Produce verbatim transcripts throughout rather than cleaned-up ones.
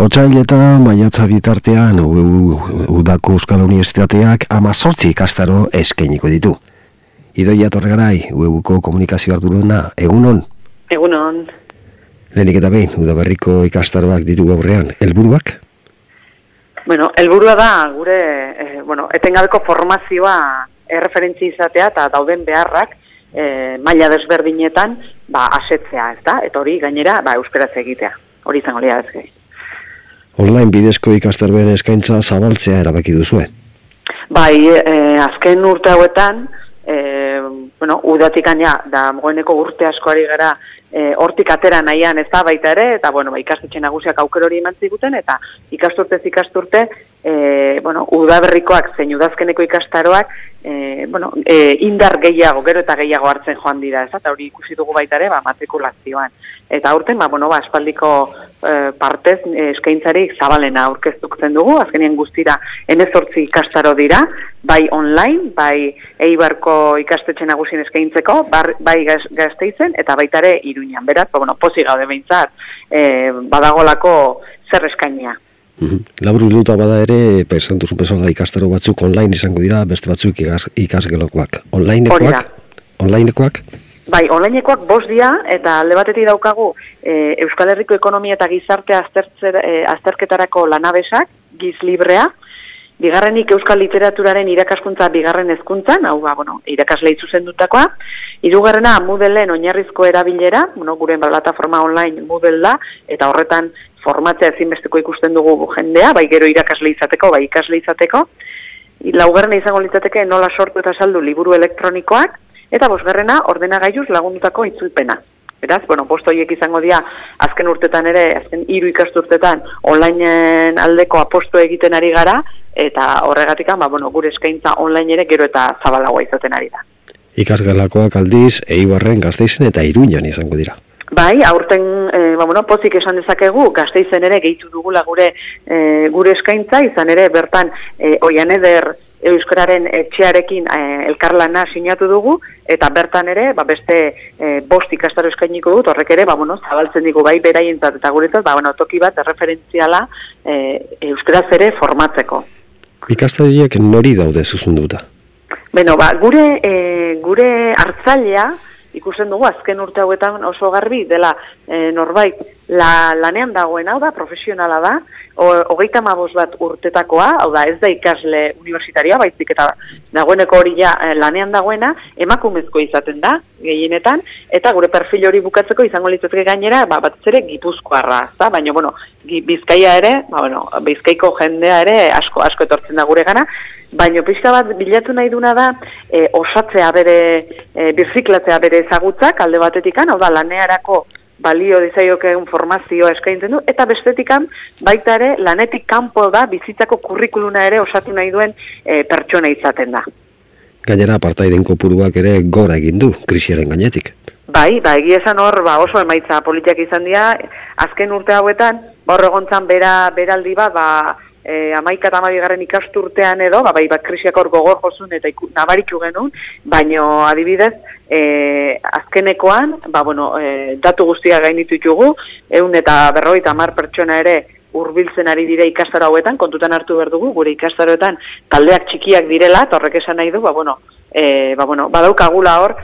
Otsail eta maiatza bitartean Udako Euskal Unibertsitateak hamazortzi ikastaro eskainiko ditu. Idoia Torregarai, U E Uko komunikazio arduruna, egunon? Egunon. Lehenik eta behin, Udaberriko ikastaroak ditu gaurrean, helburuak? Bueno, helburua da gure eh, bueno, etengabeko formazioa erreferentzi izatea eta dauden beharrak eh, maila desberdinetan ba, asetzea, ezta? Eta hori gainera ba, euskaraz egitea. Hori izango lea ezkei. Online bidezko ikastaroen eskaintza zabaltzea erabaki duzue? Bai, eh, azken urte hauetan, eh, bueno, udatik gaina, da mogoeneko urte askoari gara eh, hortik atera nahian ez da baita ere, eta bueno, ba, ikastetxe nagusiak auker hori eman ziguten, eta ikasturtez ikasturte, eh, bueno, udaberrikoak zein udazkeneko ikastaroak, eh, bueno, eh, indar gehiago, gero eta gehiago hartzen joan dira, ez da, eta hori ikusi dugu baita ere, ba, matrikulazioan. Eta aurten, ba, bueno, ba, espaldiko eh, partez eh, eskaintzarik zabalena aurkeztutzen dugu, azkenien guztira hemezortzi ikastaro dira, bai online, bai Eibarko ikastetxe nagusien eskaintzeko, bar, bai Gasteizen eta baita ere Iruñan. Beraz, ba, bueno, pozik gaude behintzat, eh, badagolako zer eskainia. Labur bilduta bada ere, pesantuzun pesala ikastaro batzuk online izango dira, beste batzuk ikas, ikasgelokoak. Onlinekoak? Onlinekoak? Bai, onlinekoak bost dia, eta alde batetik daukagu e, Euskal Herriko ekonomia eta gizartea aztertzer, e, azterketarako lanabesak, giz librea, bigarrenik Euskal Literaturaren irakaskuntza bigarren hezkuntzan, hau ba, bueno, irakaslei zuzendutakoa, hirugarrena Moodleen oinarrizko erabilera, bueno, gure plataforma online Moodle da, eta horretan formatzea ezinbesteko ikusten dugu jendea, bai gero irakasle izateko, bai ikasle izateko, laugarrena izango litzateke nola sortu eta saldu liburu elektronikoak, eta bosgarrena ordenagailuz lagundutako itzulpena. Beraz, bueno, posto horiek izango dira azken urtetan ere, azken hiru ikasturtetan onlineen aldeko aposto egiten ari gara, eta horregatikan, ba, bueno, gure eskaintza online ere gero eta zabalagoa izaten ari da. Ikasgelakoak aldiz, Eibarren, Gasteizen eta Iruñan izango dira. Bai, aurten, e, ba, bueno, pozik esan dezakegu, Gasteizen ere gehitu dugula gure e, gure eskaintza, izan ere bertan e, Oianeder Euskararen etxearekin e, elkarlana sinatu dugu, eta bertan ere, ba, beste e, bost ikastaro eskainiko dut, horrek ere, ba, bueno, zabaltzen digu bai beraientzat eta guretzat, ba, bueno, toki bat erreferentziala e, euskaraz ere formatzeko. Ikastariak nori daude zuzunduta? Beno, ba, gure, e, gure hartzailea, ikusten dugu azken urte hauetan oso garbi dela e, norbait la, lanean dagoen, hau da, profesionala da, hogeita hamabost bat urtetakoa, hau da, ez da ikasle universitaria, baizik eta dagoeneko hori ja e, lanean dagoena, emakumezko izaten da, gehienetan, eta gure perfil hori bukatzeko izango litzateke gainera, ba, batez ere Gipuzkoarra, da, baina, bueno, Bizkaia ere, ba, bueno, Bizkaiko jendea ere asko, asko etortzen da gure gana, baina pixka bat bilatu nahi duna da e, osatzea bere, e, birziklatzea bere ezagutzak alde batetikan, hau da, lanearako balio dizaioken formazioa eskaintzen du, eta bestetikan baita ere lanetik kanpo da bizitzako kurrikuluna ere osatu nahi duen e, pertsona izaten da. Gainera, partaiden kopuruak ere gora egin du, krisiaren gainetik. Bai, ba, egia esan hor, ba, oso emaitza politiak izan dira, azken urte hauetan, hor egontzan bera, beraldi bat, ba, E, amaika eta amabigarren ikasturtean edo, ba, bai, bat krisiak hor gogor jozun eta iku, nabaritu genuen, baino adibidez, e, azkenekoan, ba, bueno, e, datu guztiak gainitu ditugu, ehun eta berrogeita hamar pertsona ere hurbiltzen ari dire ikastaro hauetan, kontutan hartu behar dugu, gure ikastaroetan taldeak txikiak direla, eta horrek esan nahi du, ba, bueno, e, ba, bueno, badaukagula hor,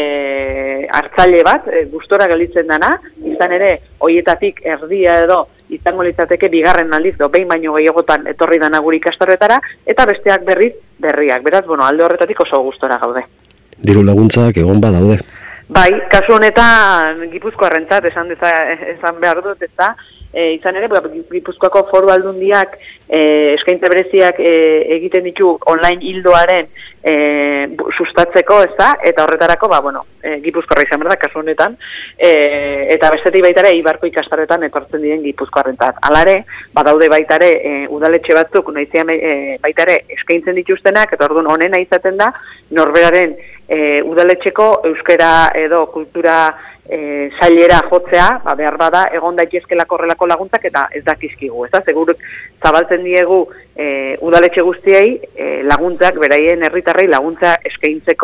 e, hartzaile bat, e, gustora gelditzen dana, izan ere, hoietatik erdia edo, izango litzateke bigarren aldiz, do, behin baino gehiagotan etorri dana gure ikastaroetara, eta besteak berriz berriak. Beraz, bueno, alde horretatik oso gustora gaude. Diru laguntzak egon badaude. Bai, kasu honetan Gipuzkoarrentzat esan deza, esan behar dut, ez da, e, izan ere, Gipuzkoako foru aldundiak e, eskaintza bereziak e, egiten ditu online hildoaren e, sustatzeko, ez da, eta horretarako, ba, bueno, e, Gipuzkoarra izan behar da, kasu honetan, e, eta bestetik baitare, Eibarko ikastaroetan etortzen diren Gipuzkoarrentzat. Halare, badaude baitare, e, udaletxe batzuk, noizian e, baitare eskaintzen dituztenak, eta orduan honena izaten da, norberaren e, udaletxeko euskara edo kultura e, sailera jotzea, ba, behar bada, egon daitezkelako horrelako laguntzak eta ez dakizkigu. Ez da, seguruk zabaltzen diegu e, udaletxe guztiei e, laguntzak, beraien herritarrei laguntza eskaintzeko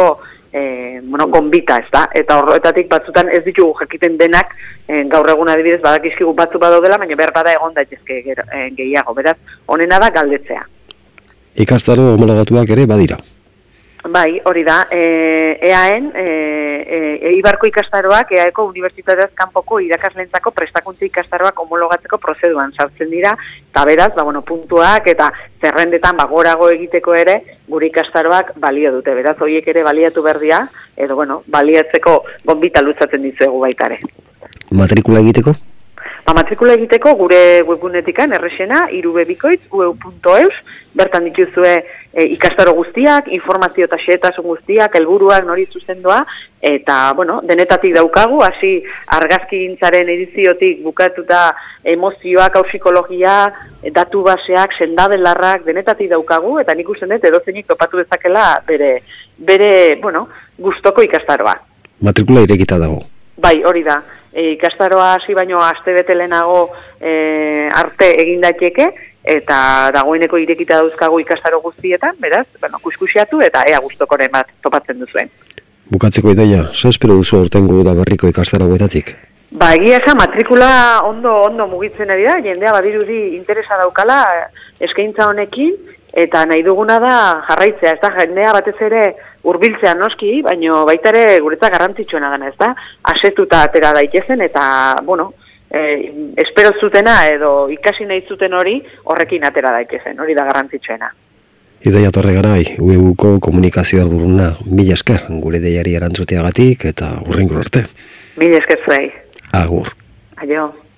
e, bueno, gonbita, ez da? Eta horretatik batzutan ez ditugu jakiten denak, e, gaur egun adibidez badakizkigu batzu badaudela, baina behar bada egon daitezke e, gehiago, beraz, honena da galdetzea. Ikastaro homologatuak ere badira. Bai, hori da, e, eaen, e, e, Eibarko ikastaroak, eaeko unibertsitateaz kanpoko irakaslentzako prestakuntza ikastaroak homologatzeko prozeduan sartzen dira, eta beraz, ba, bueno, puntuak eta zerrendetan bagorago egiteko ere, gure ikastaroak balio dute, beraz, horiek ere baliatu berdia, edo, bueno, baliatzeko gonbita luzatzen dizuegu baita ere. Matrikula egiteko? Ba, matrikula egiteko gure webgunetikan errexena, irubebikoitz, u e u puntu eus, bertan dituzue e, ikastaro guztiak, informazio eta xehetasun guztiak, helburuak nori zuzendoa, eta, bueno, denetatik daukagu, hasi argazkigintzaren ediziotik bukatuta emozioak, psikologia, datu baseak, sendabelarrak, denetatik daukagu, eta nik usten dut edozeinik topatu dezakela bere, bere, bueno, gustoko ikastaroa. Matrikula irekita dago. Bai, hori da. E, ikastaroa hasi baino aste bete lehenago e, arte egin daiteke, eta dagoeneko irekita dauzkagu ikastaro guztietan, beraz, bueno, kuskusiatu eta ea gustokoren bat topatzen duzuen. Bukatzeko ideia, ze espero duzu aurtengo da berriko ikastaro guetatik? Ba, egia esan, matrikula ondo ondo mugitzen ari da, jendea badirudi interesa daukala eskaintza honekin, eta nahi duguna da jarraitzea, ez da, jendea batez ere hurbiltzea noski, baino baita ere guretzat garrantzitsuena dena, ez da, asetuta atera daitezen, eta, bueno, eh, espero zutena edo ikasi nahi zuten hori horrekin atera daitezen, hori da garrantzitsuena. Idoia Torregaray, U E Uko komunikazio arduruna, mila esker, gure deiari erantzuteagatik, eta hurrengo arte. Mila esker zuei. Agur. Aio.